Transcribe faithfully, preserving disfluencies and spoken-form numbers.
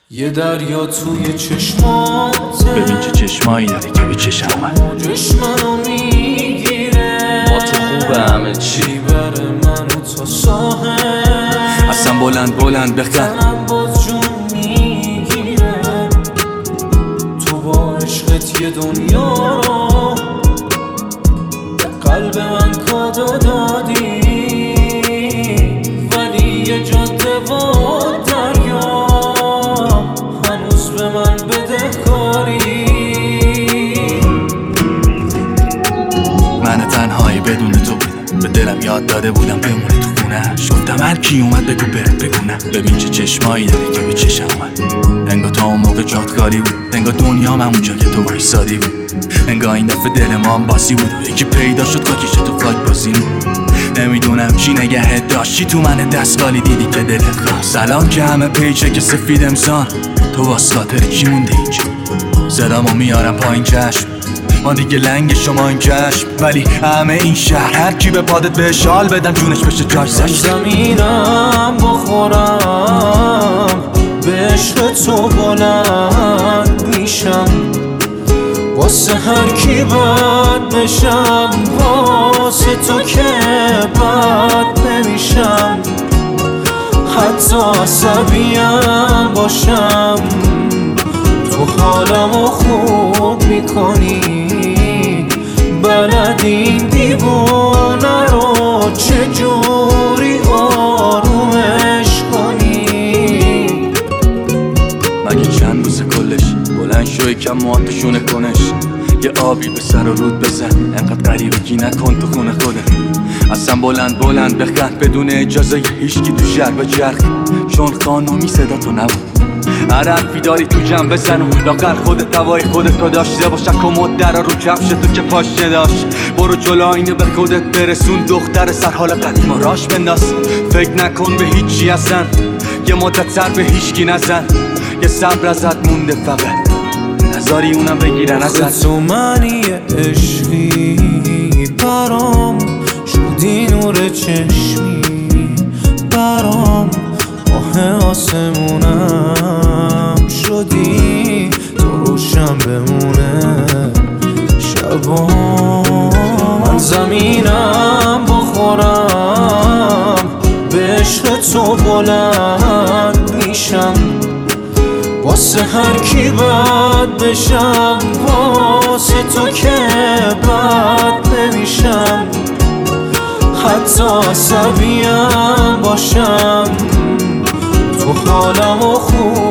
یه دریا توی چشماته، ببین چه چشمایی داری که به چشم من موجش منو میگیره، با تو خوبه همه چی بره منو تا ساحل، اصلا بلند بلند بخن تنم باز جون میگیره. تو با عشقت یه دنیا رو به قلب من کادو دادی، ولی یه جاده و دریا هنوز به من بدهکاری. من تنهایی بدون تو بودم، به دلم یاد داده بودم بمونه تو خونه‌اش. گفتم هر کی اومد بگو بره بگونه. ببین چه چشمایی داری که به چشم من، انگار تا اون موقع جات خالی بود، انگار دنیا من اونجا که تو وایسادی بود، انگار این دفعه دل ما هم باسی بود و یکی پیدا شد کاکیش تو فلاک بازی بود. نمیدونم چی نگهت داشتی تو من دستگالی دیدی که دلت خواست. سلام که همه پیچه که سفید امسان، تو واسه خاطر کی مونده اینجا؟ صدامو میارم پایین چشم، ما دیگه لنگ شما این چشم، ولی همه این شهر هر کی به پادت به شال بدم جونش بشه جاش زشت. زمینم بخورم به عشق تو بلند میشم، واسه هر کی بد بشم، واسه تو که بد نمیشم. حتی عصبیم باشم تو حالمو خوب میکنی، بلد این دیوونه رو چجوری آرومش کنی. مگه چند روز کلش بلند شو یکم مواتشونه کنش، یه آبی به سر و رود بزن، انقدر غریبگی نکن تو خونه خودت. اصلا بلند بلند بخند بدون اجازه هیچکی تو شهر به چرخ، چون قانونی صدا تو نبود. هر حرفی داری تو جمع بزن و لاغر خودت هوای خودت رو داشته باشن، کمد در رو کفش تو که پاش نداشت. برو جلو اینو به خودت برسون، دختر سر حال قدیم و راش بنداز. فکر نکن به هیچی اصلا، یه مدت سر به هیچکی نزن، یه صبر ازت مونده فقط نذاری اونم بگیرن ازت. تو منی عشقی برام شدی نور چشمی، برام ماه آسمونم شدی، تو روشن بمونه شبام. من زمینم بخورم به عشق تو بلند میشم، واسه هر کی بد بشم، واسه تو که بد نمیشم. حتی عصبیم باشم تو حالمو خوب